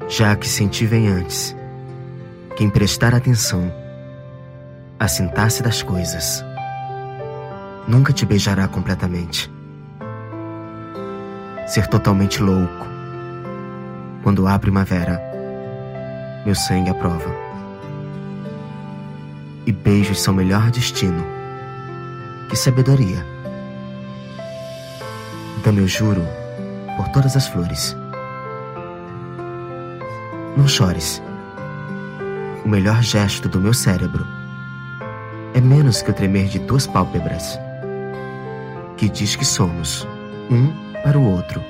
Já que senti vem antes, quem prestar atenção à sintaxe das coisas nunca te beijará completamente. Ser totalmente louco quando há primavera, meu sangue aprova. E beijos são melhor destino que sabedoria. Então eu juro por todas as flores. Não chores. O melhor gesto do meu cérebro é menos que o tremer de tuas pálpebras, que diz que somos um para o outro.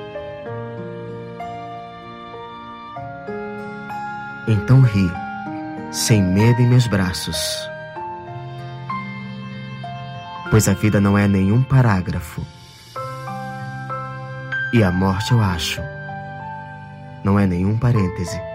Então ri, sem medo em meus braços, pois a vida não é nenhum parágrafo, e a morte, eu acho, não é nenhum parêntese.